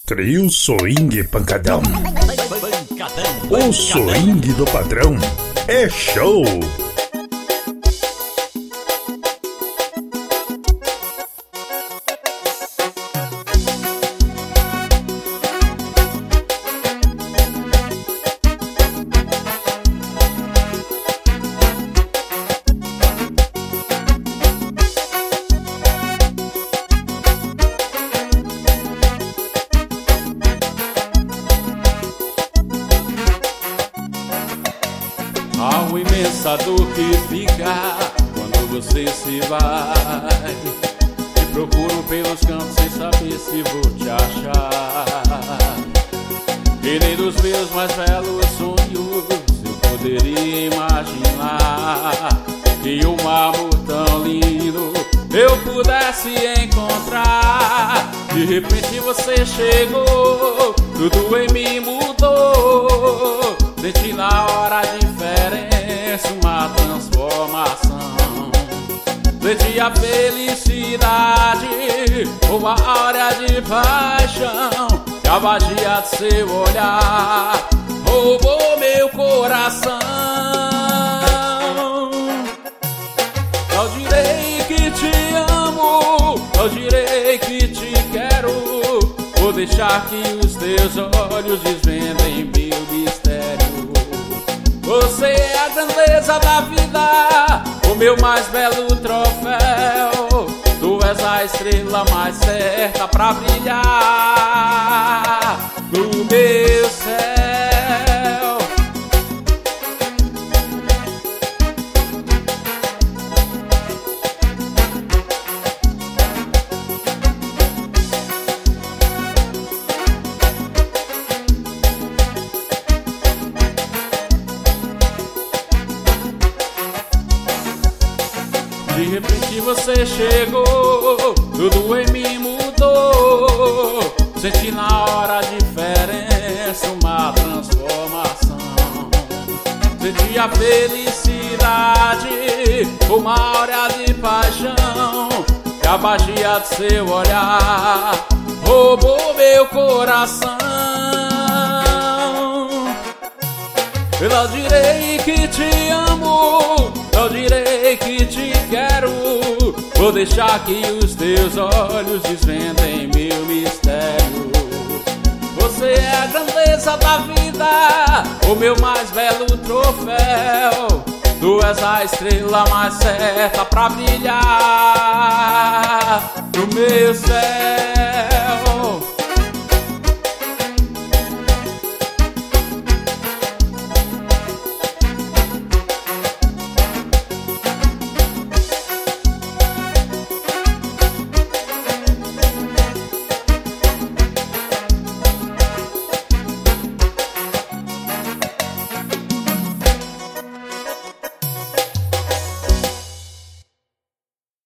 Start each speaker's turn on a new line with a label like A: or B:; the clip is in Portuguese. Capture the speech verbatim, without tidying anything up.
A: Trio Swing Pancadão. O swing do padrão é show.
B: Há uma imensa dor que fica quando você se vai. Te procuro pelos cantos sem saber se vou te achar. E nem dos meus mais belos sonhos eu poderia imaginar que um amor tão lindo eu pudesse encontrar. De repente você chegou, tudo em mim mudou. Senti na hora a diferença, uma transformação. Senti a felicidade, uma áurea de paixão. E a magia de seu olhar roubou meu coração. Não direi que te amo, não direi que te quero. Vou deixar que os teus olhos desvendem meu mistério. Você é a grandeza da vida, o meu mais belo troféu. Tu és a estrela mais certa pra brilhar no meu céu. De repente você chegou, tudo em mim mudou. Senti na hora a diferença, uma transformação. Senti a felicidade, uma áurea de paixão. E a magia de seu olhar roubou meu coração. Eu não direi que te amo, não direi que te quero. Vou deixar que os teus olhos desvendem meu mistério. Você é a grandeza da vida, o meu mais belo troféu. Tu és a estrela mais certa pra brilhar no meu céu.